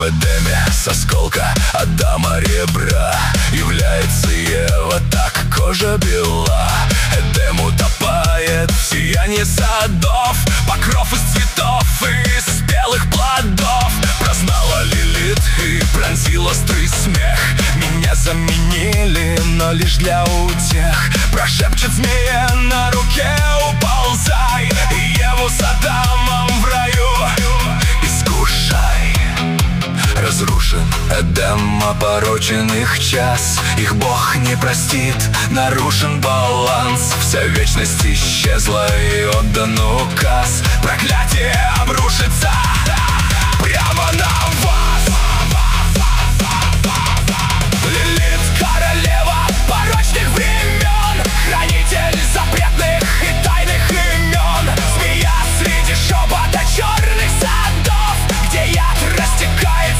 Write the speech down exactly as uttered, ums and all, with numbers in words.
В Эдеме с осколка Адама ребра является Ева, так кожа бела. Эдем утопает в сиянии садов, покров из цветов и из спелых плодов. Прознала Лилит и пронзил острый смех. Меня заменили, но лишь для утех. Прошепчет змея на руке: уползай, Еву с Адамом в раю искушай. Разрушен Эдем, опорочен их час. Их Бог не простит, нарушен баланс. Вся вечность исчезла и отдан указ. Проклятие обрушится прямо на